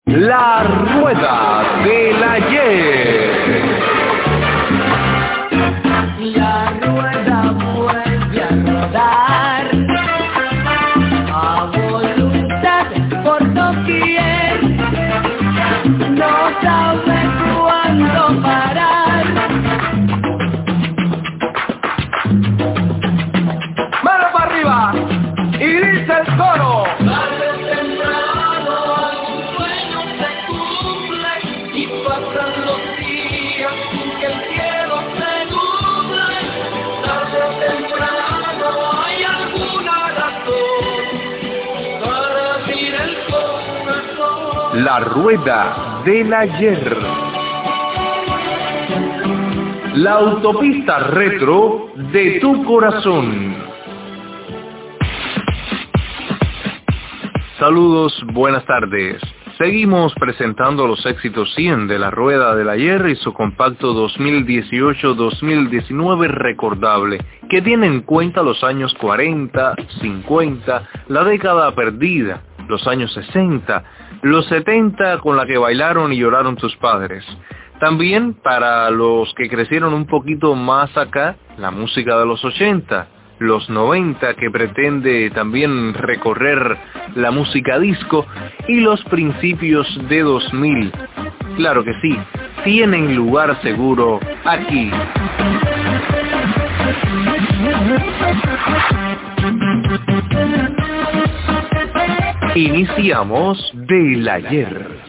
La rueda del ayer. La rueda vuelve a rodar a voluntad por doquier. No sabe cuándo parar. ¡Mano para arriba! Y dice el coro. Pasan los días sin que el cielo se nuble, tarde o temprano hay alguna razón para abrir el corazón. La rueda del ayer. La autopista retro de tu corazón. Saludos, buenas tardes. Seguimos presentando los éxitos 100 de la Rueda del Ayer y su compacto 2018-2019 recordable, que tiene en cuenta los años 40, 50, la década perdida, los años 60, los 70 con la que bailaron y lloraron tus padres. También para los que crecieron un poquito más acá, la música de los 80. Los 90 que pretende también recorrer la música disco y los principios de 2000. Claro que sí, tienen lugar seguro aquí. Iniciamos del ayer.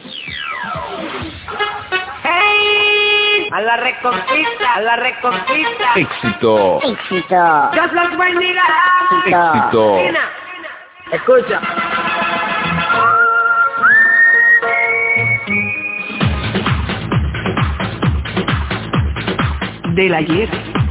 A la reconquista, a la reconquista. Éxito. Éxito. Dios los bendiga. Éxito. Escucha. Del ayer.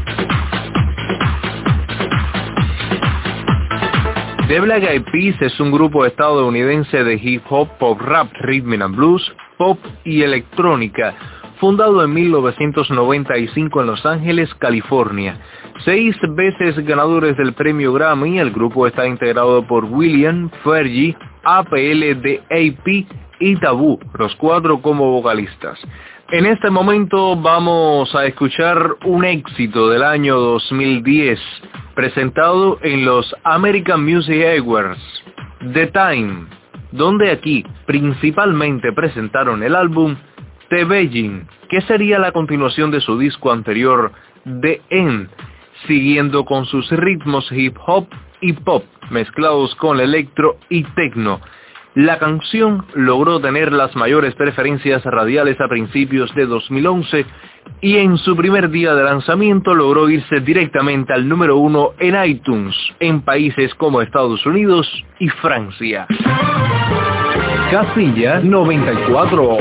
The Black Eyed Peas es un grupo estadounidense de hip hop, pop rap, rhythm and blues, pop y electrónica, fundado en 1995 en Los Ángeles, California. 6 veces ganadores del premio Grammy, el grupo está integrado por William, Fergie, APLDAP y Taboo, los 4 como vocalistas. En este momento vamos a escuchar un éxito del año 2010, presentado en los American Music Awards, The Time, donde aquí principalmente presentaron el álbum The Beijing, que sería la continuación de su disco anterior, The End, siguiendo con sus ritmos hip hop y pop, mezclados con electro y techno. La canción logró tener las mayores preferencias radiales a principios de 2011 y en su primer día de lanzamiento logró irse directamente al número 1 en iTunes, en países como Estados Unidos y Francia. Casilla 94.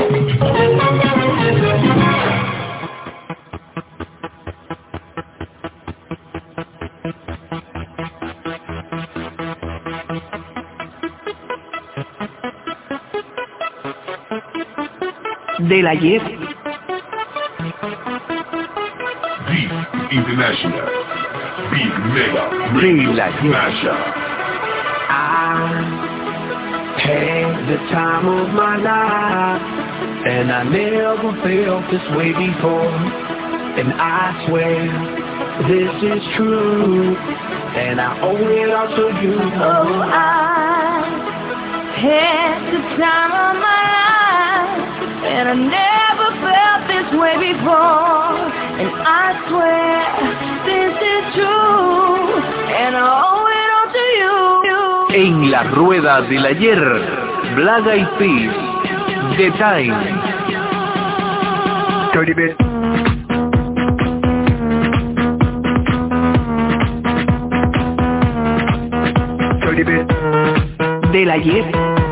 Del ayer. Beat International. Beat Mega. Del ayer. I had the time of my life, and I never felt this way before. And I swear this is true, and I owe it all to you. Oh, I had the time of my life, and I never felt this way before. And I swear this is true, and I owe it all to you. En la rueda del ayer, Black Eyed Peas, The Time. Dirty bit. Dirty bit. Del ayer.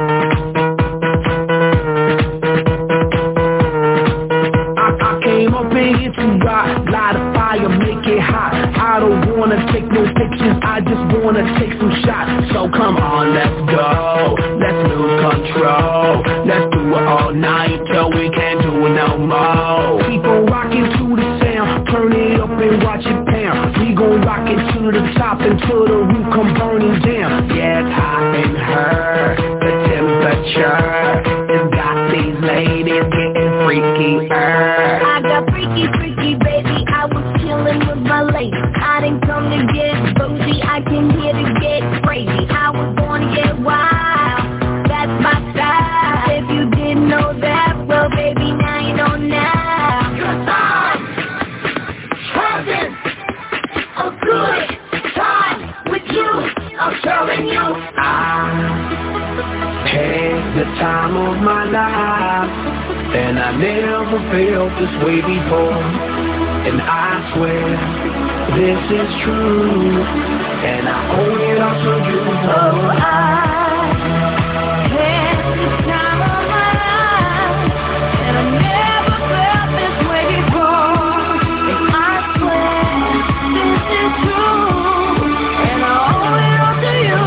I came up in here to rock, light a fire, make it hot. I don't wanna take no pictures, I just wanna take some shots. So come on, let's go, let's lose control. Let's do it all night till we can't do it no more. Keep on rocking to the sound, turn it up and watch it pound. We gon' rock it to the top until the roof come burning down. Yeah, it's hot in her, the temperature has got the ladies getting freakier. I got freaky, freaky, baby. I was chilling with my lady. I didn't come to get boozy. I came here to get crazy. I was born to get wild. That's my style. If you didn't know that, well, baby, now you know now. 'Cause I'm having a good time with you. I'm telling you. I had the time of my life, and I never felt this way before. And I swear this is true, and I owe it all to you. Oh, I had the time of my life, and I never felt this way before. And I swear this is true, and I owe it all to you.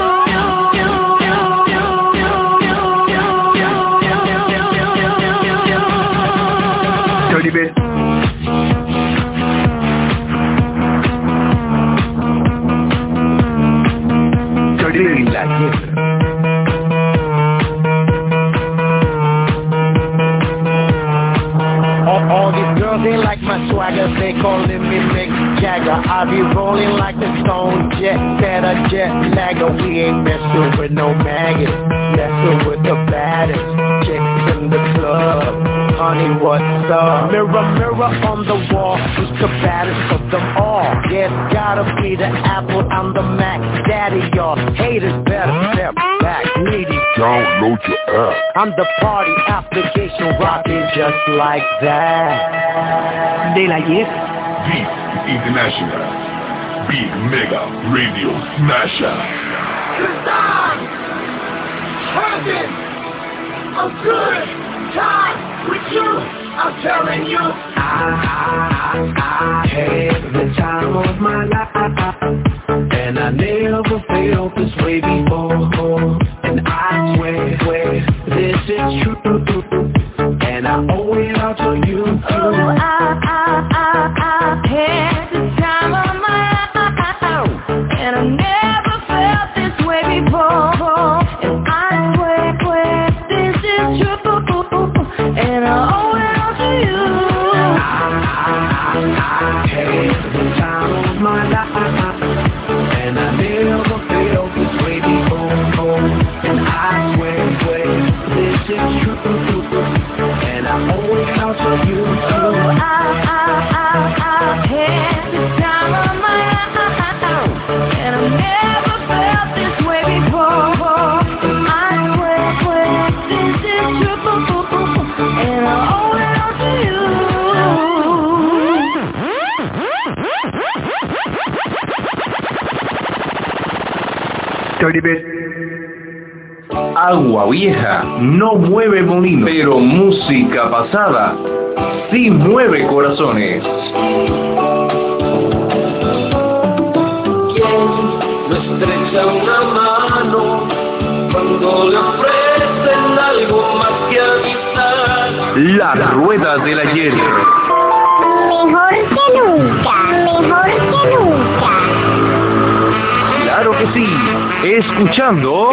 Dirty bit. Dirty la Hierra. All these girls, they like my swagger, they calling me Mick Jagger. I be rolling like the Stone Jet, that a jet lagger. We ain't messing with no maggots, messing with the baddest chicks in the club. Honey, what's up? Mirror, mirror on the wall, who's the baddest of them all? Yeah, it's gotta be the Apple, I'm the Mac. Daddy, y'all haters better step back. Needy, Download your app. I'm the party application rocking just like that. Del ayer, Beat International. Big Mega Radio Smasher. 'Cause I'm having a good time with you. I'm telling you. I had the time of my life, and I never felt this way before. And I swear this is true, and I owe it all to you. Oh, I had the time of my life, and I never felt this way before. And I swear this is true, and I owe it all to you. I had the time of my life, and I never felt this way before. And I swear this is true, and I owe it all to you. Oh, I had the time of my life, and I never felt this way before. And I swear this is true, and I owe it all to you. Dirty bit. Agua vieja no mueve molino, pero música pasada sí mueve corazones. Me estrecha una mano cuando le ofrecen algo más que amistad. La rueda del ayer. Mejor que nunca, mejor que nunca. Claro que sí. Escuchando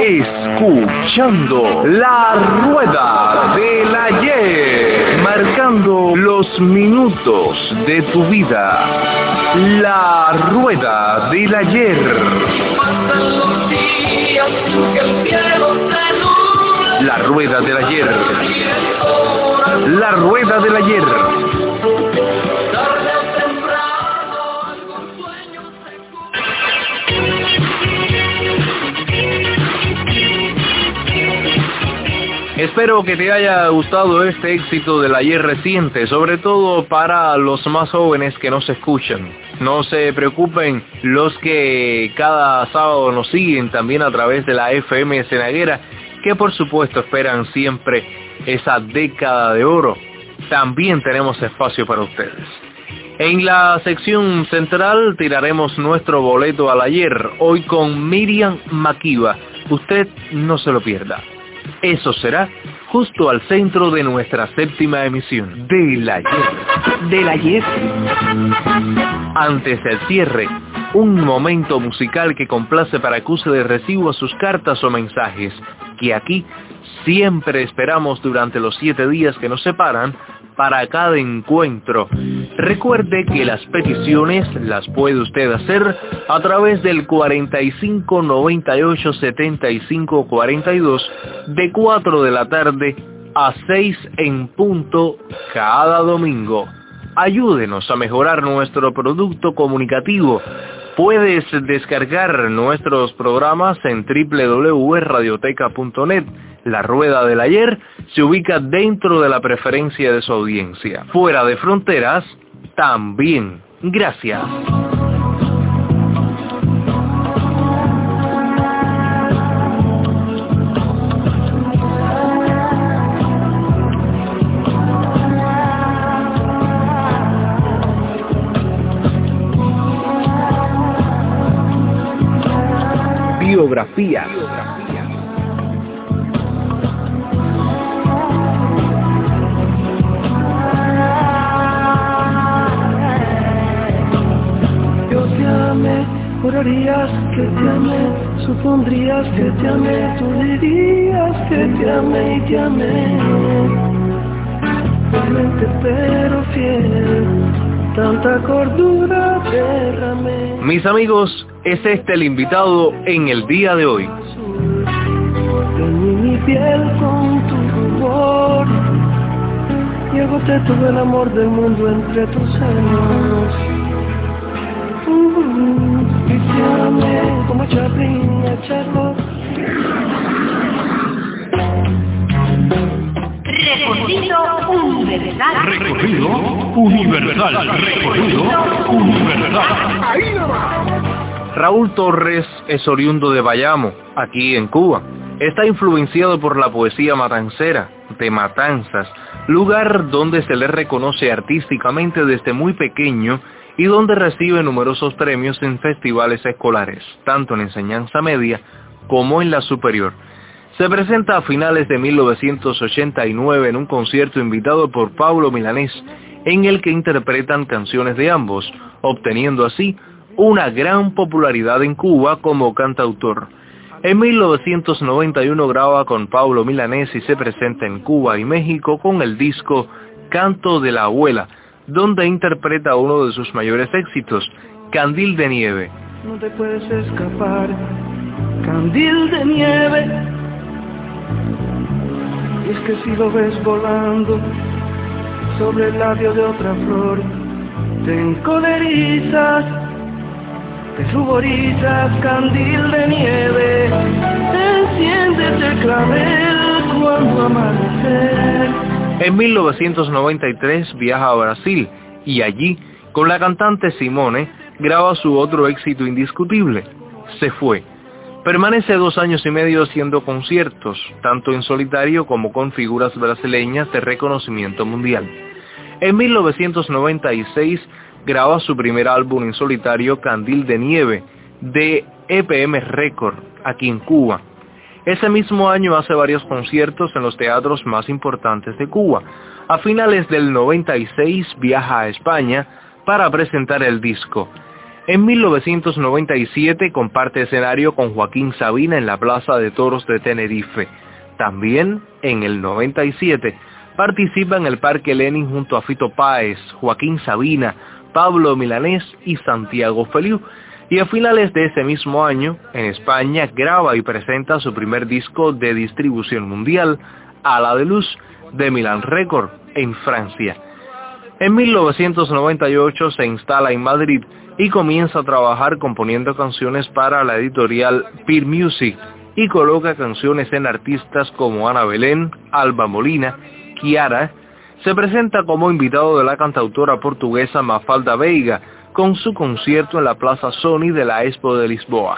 la rueda del ayer, marcando los minutos de tu vida. La rueda del ayer. Pasan los días sin que el cielo se nubla. La rueda del ayer. La rueda del ayer. Tarde o temprano algún sueño se Espero que te haya gustado este éxito del ayer reciente, sobre todo para los más jóvenes que nos escuchan. No se preocupen los que cada sábado nos siguen también a través de la FM Cenaguera, que por supuesto esperan siempre esa década de oro. También tenemos espacio para ustedes. En la sección central tiraremos nuestro boleto al ayer, hoy con Miriam Makeba. Usted no se lo pierda. Eso será justo al centro de nuestra séptima emisión del ayer. Del ayer. Antes del cierre, un momento musical que complace para que usted reciba sus cartas o mensajes, que aquí siempre esperamos durante los 7 días que nos separan para cada encuentro. Recuerde que las peticiones las puede usted hacer a través del 45 98 75 42 de 4 de la tarde a 6 en punto cada domingo. Ayúdenos a mejorar nuestro producto comunicativo. Puedes descargar nuestros programas en www.radioteca.net. La Rueda del Ayer se ubica dentro de la preferencia de su audiencia. Fuera de fronteras, también. Gracias. Biografía. Yo te amé, jurarías que te amé, supondrías que te amé, tú dirías que te amé y te amé. Realmente pero fiel, tanta cordura derramé. Mis amigos, es este el invitado en el día de hoy. Teñí mi piel con tu rubor y agoté todo el amor del mundo entre tus senos. Y te amé como Chaplin a Charlotte. Recorrido universal. Recorrido universal. Recorrido universal. Raúl Torres es oriundo de Bayamo, aquí en Cuba. Está influenciado por la poesía matancera, de Matanzas, lugar donde se le reconoce artísticamente desde muy pequeño y donde recibe numerosos premios en festivales escolares, tanto en enseñanza media como en la superior. Se presenta a finales de 1989 en un concierto invitado por Pablo Milanés, en el que interpretan canciones de ambos, obteniendo así una gran popularidad en Cuba como cantautor. En 1991 graba con Pablo Milanés y se presenta en Cuba y México con el disco Canto de la Abuela, donde interpreta uno de sus mayores éxitos, Candil de Nieve. No te puedes escapar, candil de nieve. Y es que si lo ves volando sobre el labio de otra flor, te encolerizas, te ruborizas, candil de nieve. Te enciendes el clavel cuando amanece. En 1993 viaja a Brasil y allí, con la cantante Simone, graba su otro éxito indiscutible, Se Fue. Permanece 2 años y medio haciendo conciertos, tanto en solitario como con figuras brasileñas de reconocimiento mundial. En 1996 graba su primer álbum en solitario, Candil de Nieve, de EPM Record, aquí en Cuba. Ese mismo año hace varios conciertos en los teatros más importantes de Cuba. A finales del 96 viaja a España para presentar el disco. En 1997 comparte escenario con Joaquín Sabina en la Plaza de Toros de Tenerife. También en el 97 participa en el Parque Lenin junto a Fito Páez, Joaquín Sabina, Pablo Milanés y Santiago Feliu. Y a finales de ese mismo año, en España, graba y presenta su primer disco de distribución mundial, Ala de Luz, de Milan Record, en Francia. En 1998 se instala en Madrid y comienza a trabajar componiendo canciones para la editorial Peer Music y coloca canciones en artistas como Ana Belén, Alba Molina, Kiara. Se presenta como invitado de la cantautora portuguesa Mafalda Veiga con su concierto en la Plaza Sony de la Expo de Lisboa.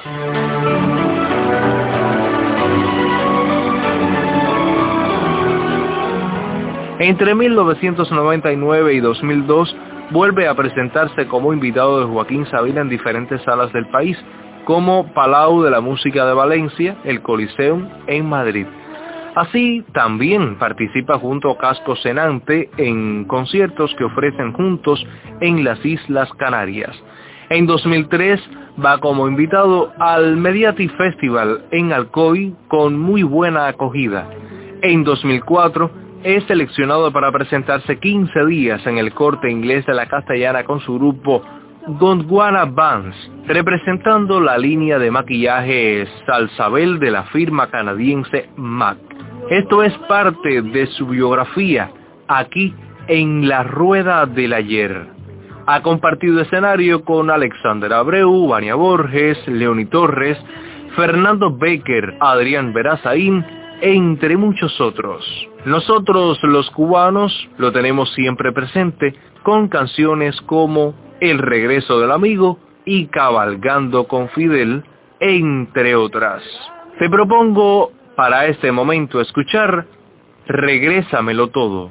Entre 1999 y 2002 vuelve a presentarse como invitado de Joaquín Sabina en diferentes salas del país, como Palau de la Música de Valencia, el Coliseum en Madrid. Así, también participa junto a Casco Senante en conciertos que ofrecen juntos en las Islas Canarias. En 2003 va como invitado al Mediati Festival en Alcoy con muy buena acogida. En 2004 es seleccionado para presentarse 15 días en el Corte Inglés de la Castellana con su grupo Gondwana Bands, representando la línea de maquillaje Salsabel de la firma canadiense MAC. Esto es parte de su biografía, aquí en La Rueda del Ayer. Ha compartido escenario con Alexander Abreu, Vania Borges, Leoni Torres, Fernando Becker, Adrián Verazaín, entre muchos otros. Nosotros los cubanos lo tenemos siempre presente con canciones como El regreso del amigo y Cabalgando con Fidel, entre otras. Te propongo para este momento escuchar Regrésamelo Todo.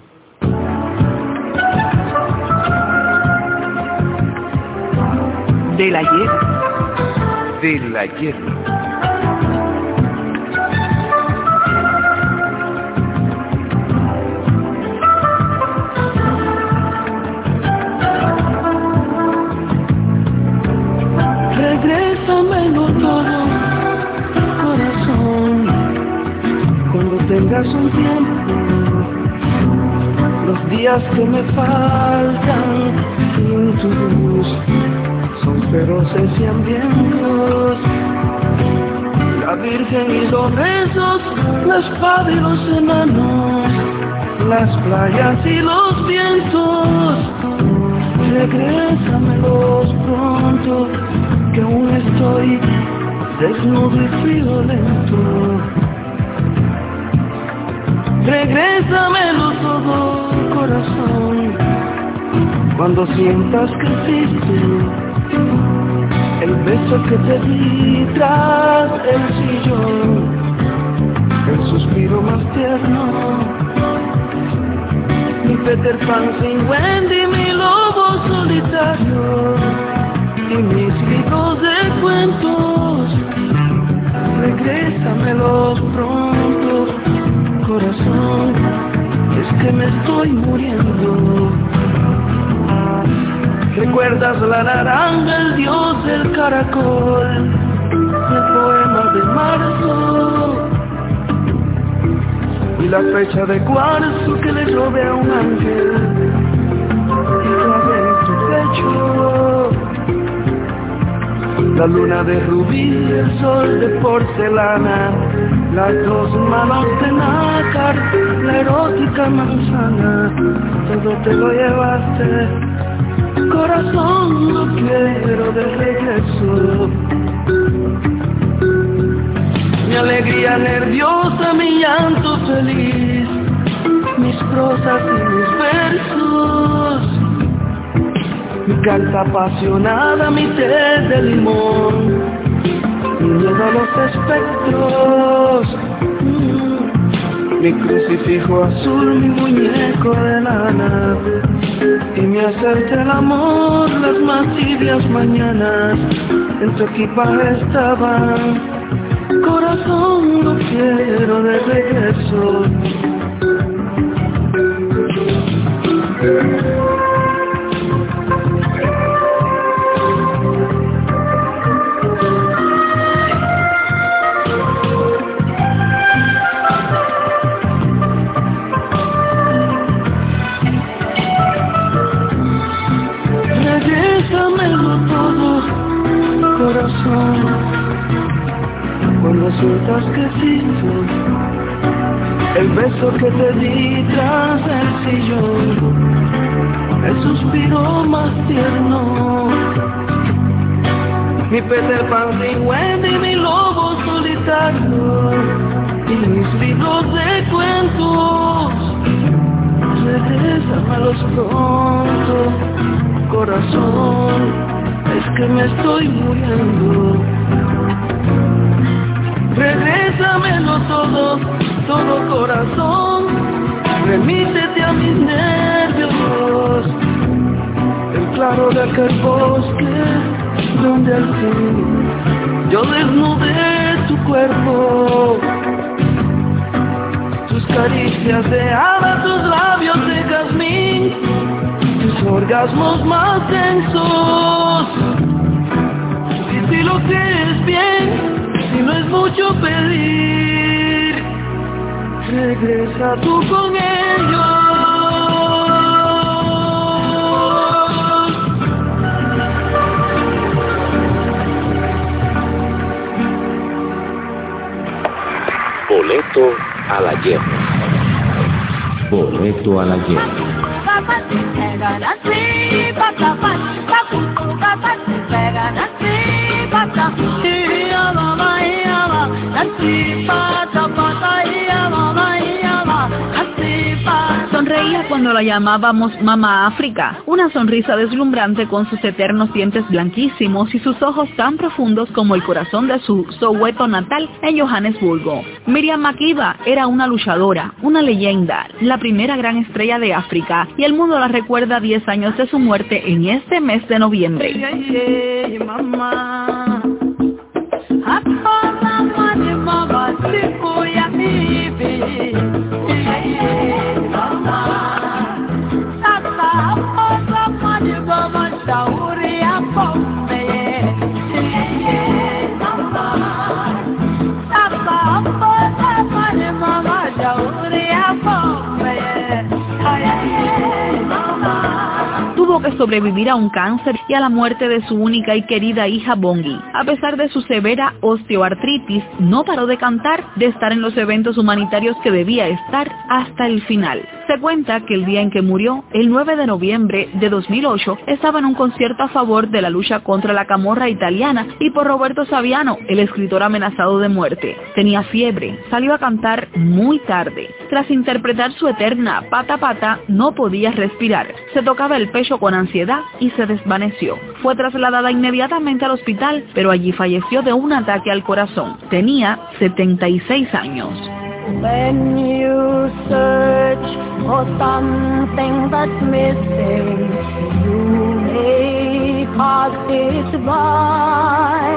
Del ayer. Del ayer. Regrésamelo todo, corazón, cuando tengas un tiempo. Los días que me faltan sin tu luz son feroces y hambrientos. La Virgen y los rezos, la espada y los enanos, las playas y los vientos. Regrésamelos pronto, que aún estoy desnudo y friolento. Regrésamelo todo, corazón, cuando sientas que existe el beso que te di tras el sillón, el suspiro más tierno, mi Peter Pan sin Wendy, mi lobo solitario y mis libros de cuentos. Regrésamelos pronto, corazón, es que me estoy muriendo. ¿Recuerdas la naranja, el dios del caracol, el poema de marzo y la fecha de cuarzo que le robé a un ángel y clavé en tu pecho? La luna de rubí, el sol de porcelana, las dos manos de nácar, la erótica manzana, todo te lo llevaste. Corazón, lo quiero de regreso. Mi alegría nerviosa, mi llanto feliz, mis prosas y mis versos, mi carta apasionada, mi té de limón, mi miedo a los espectros, mi crucifijo azul, mi muñeco de lana, y me hacerte el amor las más tibias mañanas. En tu equipaje estaban, corazón, lo quiero de regreso. Cuando sientas que existo el beso que te di tras el sillón, el suspiro más tierno, mi Peter Pan sin Wendy, mi lobo solitario y mis libros de cuentos. Regrésamelos pronto, corazón, es que me estoy muriendo. Regrésamelo todo, todo, corazón, remítete a mis nervios, el claro de aquel bosque donde al fin yo desnudé tu cuerpo, tus caricias de hada, tus labios de jazmín, tus orgasmos más densos. Y si lo que es bien, si no es mucho pedir, regresa tú con ellos. Boleto a la guerra. Boleto a la guerra. Sonreía cuando la llamábamos Mamá África, una sonrisa deslumbrante con sus eternos dientes blanquísimos y sus ojos tan profundos como el corazón de su Soweto natal en Johannesburgo. Miriam Makeba era una luchadora, una leyenda, la primera gran estrella de África, y el mundo la recuerda 10 años de su muerte en este mes de noviembre. Tuvo que sobrevivir a un cáncer y a la muerte de su única y querida hija Bongi. A pesar de su severa osteoartritis, no paró de cantar, de estar en los eventos humanitarios que debía estar hasta el final. Se cuenta que el día en que murió, el 9 de noviembre de 2008, estaba en un concierto a favor de la lucha contra la camorra italiana y por Roberto Saviano, el escritor amenazado de muerte. Tenía fiebre, salió a cantar muy tarde. Tras interpretar su eterna Pata Pata, no podía respirar. Se tocaba el pecho con ansiedad y se desvaneció. Fue trasladada inmediatamente al hospital, pero allí falleció de un ataque al corazón. Tenía 76 años. When you search for something that's missing, you may pass it by,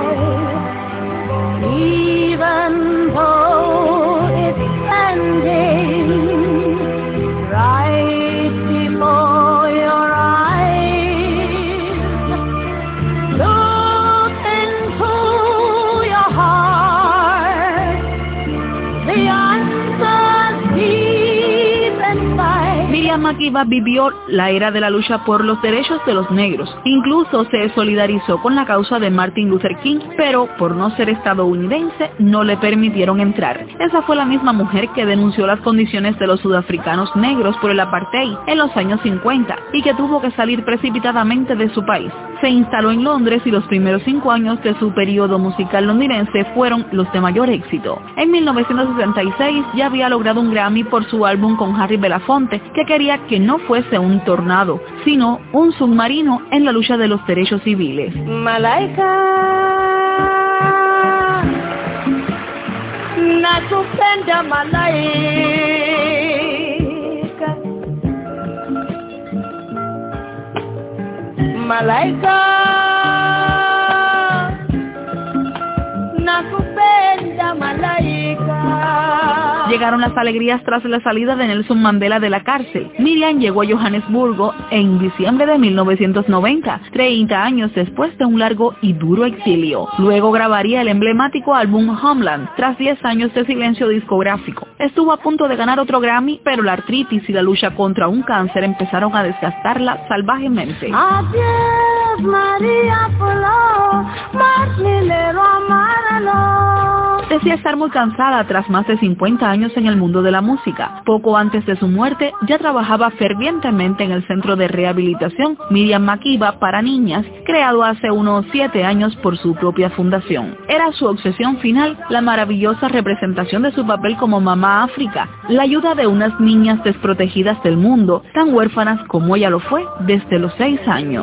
even though it's standing right before your eyes. Look into your heart. The Miriam Makeba vivió la era de la lucha por los derechos de los negros. Incluso se solidarizó con la causa de Martin Luther King, pero por no ser estadounidense no le permitieron entrar. Esa fue la misma mujer que denunció las condiciones de los sudafricanos negros por el apartheid en los años 50 y que tuvo que salir precipitadamente de su país. Se instaló en Londres y los primeros 5 años de su periodo musical londinense fueron los de mayor éxito. En 1966 ya había logrado un Grammy por su álbum con Harry Belafonte, que quería que no fuese un tornado, sino un submarino en la lucha de los derechos civiles. Malaika, nakupenda malaika, malaika, nakupenda malaika. Llegaron las alegrías tras la salida de Nelson Mandela de la cárcel. Miriam llegó a Johannesburgo en diciembre de 1990, 30 años después de un largo y duro exilio. Luego grabaría el emblemático álbum Homeland, tras 10 años de silencio discográfico. Estuvo a punto de ganar otro Grammy, pero la artritis y la lucha contra un cáncer empezaron a desgastarla salvajemente. Adiós, María Polo, Marnilero Amarelo. Decía estar muy cansada tras más de 50 años en el mundo de la música. Poco antes de su muerte, ya trabajaba fervientemente en el Centro de Rehabilitación Miriam Makeba para niñas, creado hace unos 7 años por su propia fundación. Era su obsesión final la maravillosa representación de su papel como Mamá África, la ayuda de unas niñas desprotegidas del mundo, tan huérfanas como ella lo fue desde los 6 años.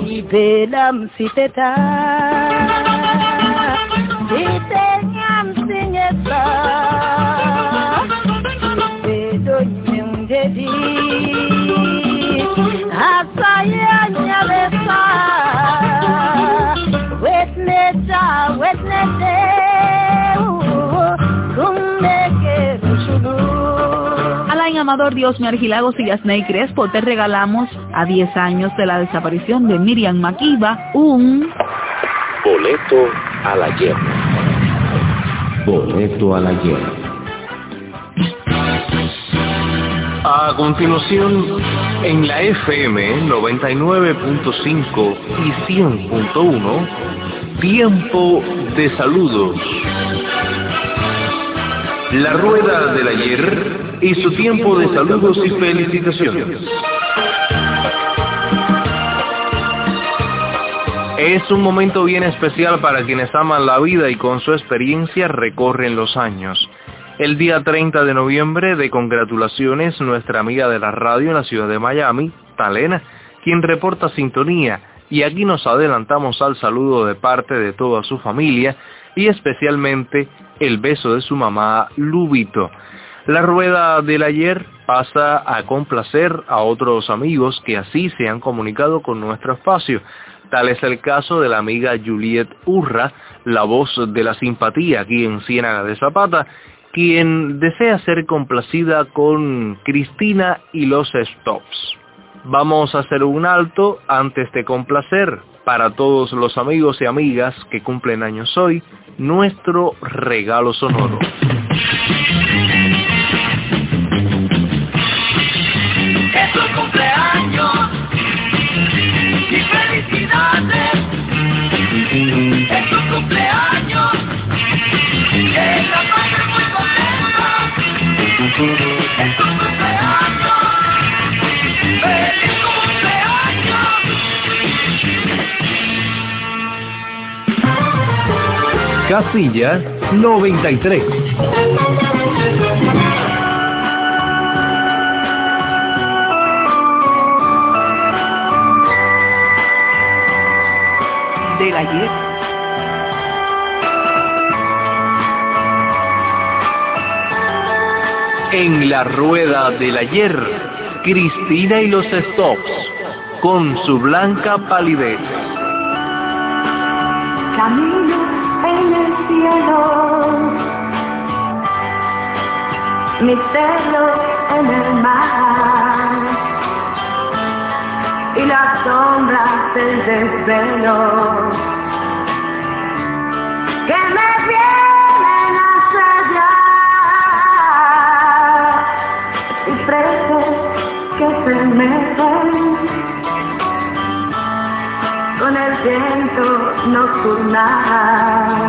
Alain Amador, Diosme Archilagos y Yasney Crespo, te regalamos a 10 años de la desaparición de Miriam Makeba un boleto a la guerra. Boleto a la guerra. A continuación, en la FM 99.5 y 100.1, Tiempo de Saludos. La rueda del ayer y su tiempo de saludos y felicitaciones. Es un momento bien especial para quienes aman la vida y con su experiencia recorren los años. El día 30 de noviembre, de congratulaciones, nuestra amiga de la radio en la ciudad de Miami, Talena, quien reporta sintonía, y aquí nos adelantamos al saludo de parte de toda su familia y especialmente el beso de su mamá, Lubito. La rueda del ayer pasa a complacer a otros amigos que así se han comunicado con nuestro espacio. Tal es el caso de la amiga Juliet Urra, la voz de la simpatía aquí en Ciénaga de Zapata, quien desea ser complacida con Cristina y los Stops. Vamos a hacer un alto antes de complacer para todos los amigos y amigas que cumplen años hoy, nuestro regalo sonoro. Es tu cumpleaños y felicidades. Es tu cumpleaños y la madre muy contenta. Es tu cumpleaños, feliz cumpleaños. Casilla 93. Del ayer. En la rueda del ayer, Cristina y los Stops, con su blanca palidez. Camino en el cielo, misterio en el mar, y las sombras del desvelo que me vienen a sellar, y preces que se meten con el viento nocturnal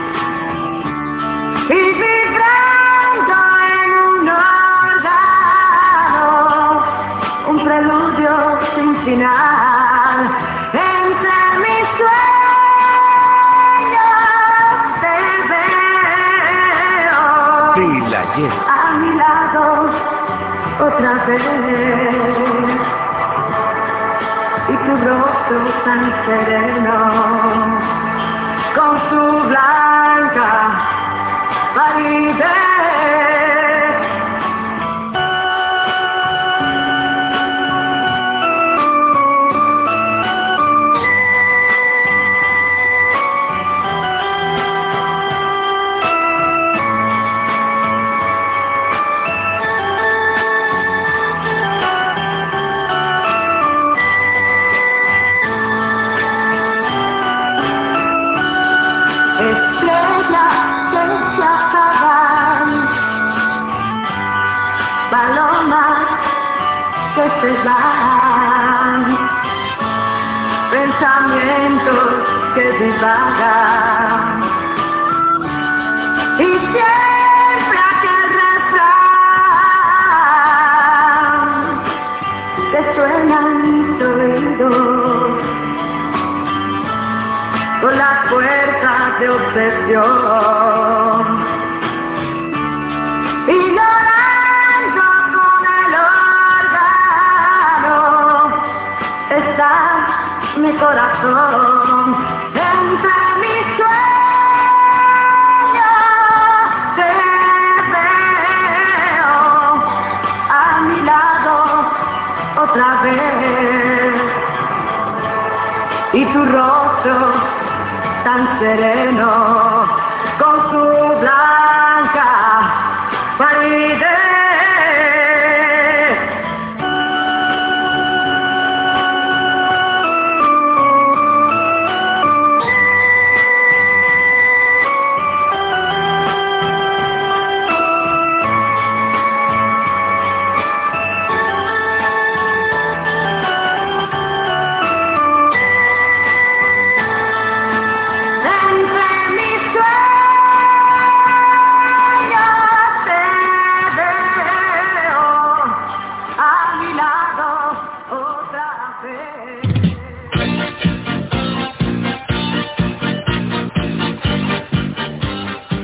y vibrando en un órgano, un preludio sin final. Entre mis sueños te veo a mi lado otra vez, y tu rostro tan sereno, con su blanca palidez. Pensamientos que divagan, y siempre aquel refrán que suena en mis oídos con las fuerzas de obsesión, y llorando con el órgano está mi corazón. Entre mis sueños te veo a mi lado otra vez, y tu rostro tan sereno, con su blanca palidez.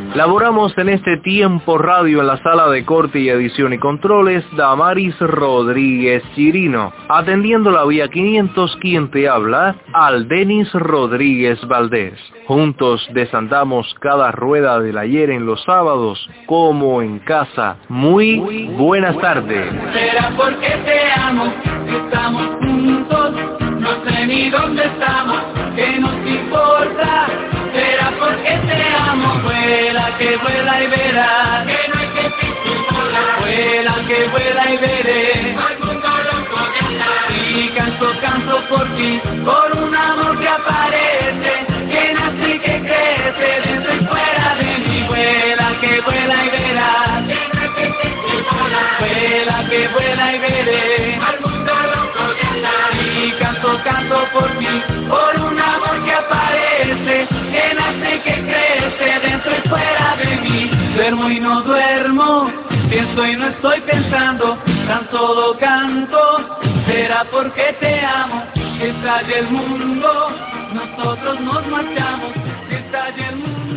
Laboramos en este tiempo radio en la sala de corte y edición y controles Damaris Rodríguez Chirino. Atendiendo la vía 500, quien te habla, Aldenis Rodríguez Valdés. Juntos desandamos cada rueda del ayer en los sábados, como en casa. Muy buenas tardes. Será porque te amo, estamos juntos, no sé ni dónde estamos, ¿qué nos importa? Será porque te amo, vuela que vuela y verás, que no hay que volar. Vuela que vuela y veré, al mundo loco de andar. Y canto por ti, por un amor que aparece, que nace y que crece dentro y fuera de mí. Vuela que vuela y verás, que no hay que volar. Vuela que vuela y veré, al mundo loco de andar. Y canto por ti, por un amor que aparece, que nace y que crece dentro y fuera de mí. Duermo y no duermo, pienso y no estoy pensando, tan solo canto. Será porque te amo, que estalle el mundo, nosotros nos marchamos, que estalle el mundo.